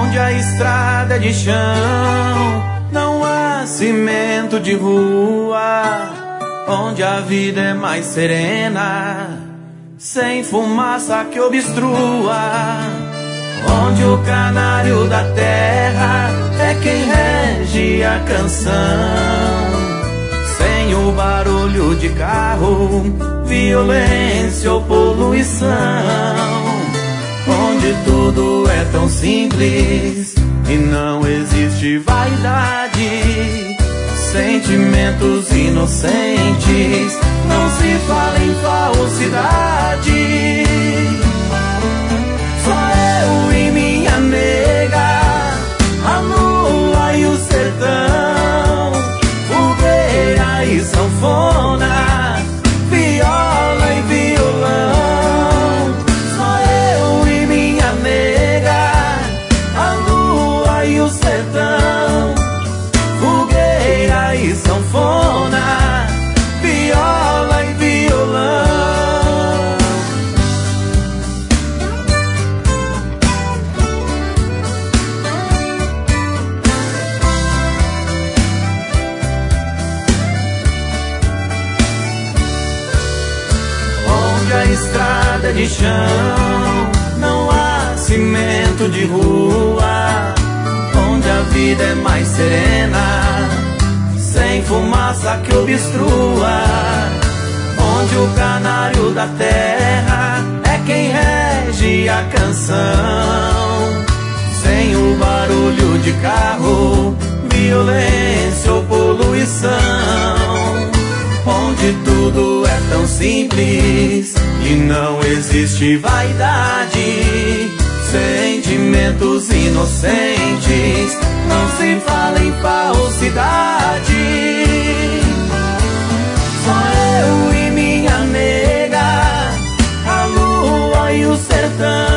onde a estrada é de chão, não há cimento de rua, onde a vida é mais serena, sem fumaça que obstrua, onde o canário da terra é quem rege a canção, sem o barulho de carro, violência ou poluição, onde tudo é tão simples e não existe vaidade, sentimentos inocentes, não se fala em falsidade. Só eu e minha nega, a lua e o sertão, fogueira e sanfona, viola e violão. Só eu e minha nega, a lua e o sertão, fogueira e sanfona, viola e violão. Onde a estrada é de chão, não há cimento de rua, onde a vida é mais serena, sem fumaça que obstrua, onde o canário da terra é quem rege a canção, sem o barulho de carro, violência ou poluição, onde tudo é tão simples e não existe vaidade, sentimentos inocentes, não se fala em falsidade. Só eu e minha nega, a lua e o sertão,